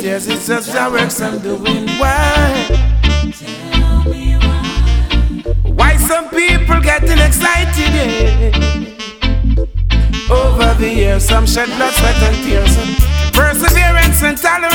yes, it's just the works I'm doing. Why? Tell me why. Why some people getting excited, yeah? Over the years, some shed blood, sweat and tears. Perseverance and tolerance.